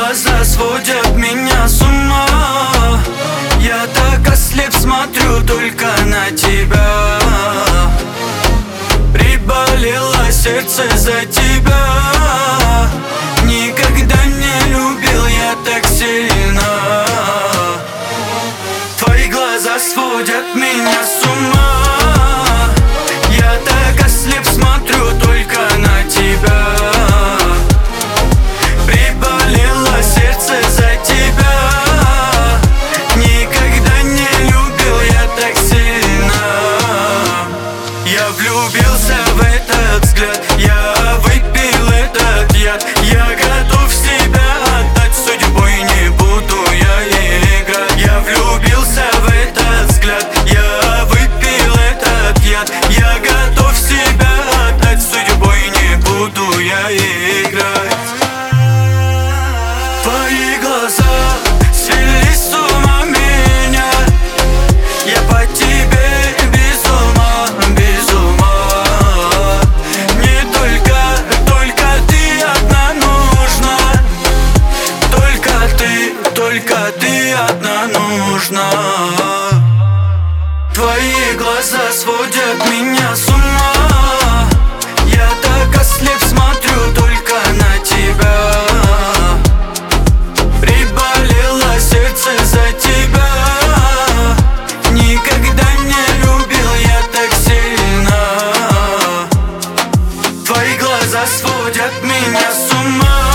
глаза сводят меня с ума. Я так ослеп, смотрю только на тебя. Приболело сердце за тебя. Никогда не любил я так сильно. Твои глаза сводят меня с ума. Я так ослеп, смотрю только на тебя. Приболело сердце за тебя. Никогда не любил я так сильно. Я влюбился в этот взгляд, я выпил этот яд. Я готов себя отдать, судьбой не буду я играть. Я влюбился в этот взгляд, я выпил этот яд. Я готов себя отдать, судьбой не буду я играть. Твои глаза свели с ума меня. Я по тебе без ума, без ума. Мне только ты одна нужна. Только ты одна нужна. Твои глаза сводят меня с ума. Я так ослеп, смотрю только на тебя. Приболело сердце за тебя. Никогда не любил я так сильно. Твои глаза сводят меня с ума.